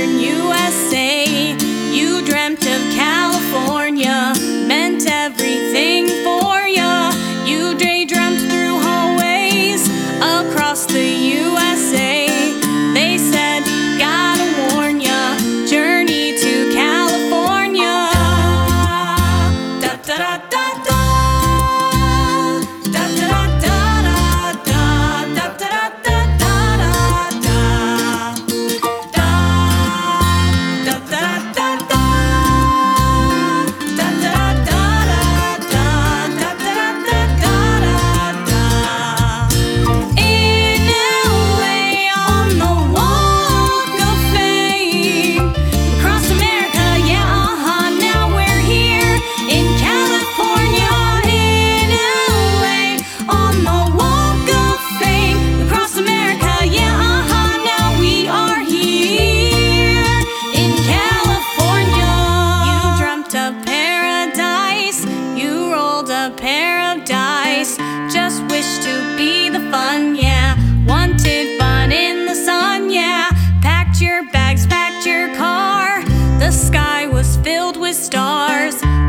Western USA. You dreamt of California, meant everything for ya. You daydreamt through hallways across the USA. They said, gotta warn ya, journey to California. Da da da da da. Da da da da da. Da da da da da da. Da da da da da. Da da da da da. Da da da da da. In LA on the Walk of Fame, across America, yeah, now we're here in California. In LA on the Walk of Fame, across America, yeah, now we are here in California. You dreamt of paradise, you rolled a pair of dice, just wished to be the fun, yeah. Wanted fun in the sun, yeah. Packed your bags, packed your car. The sky was filled with stars.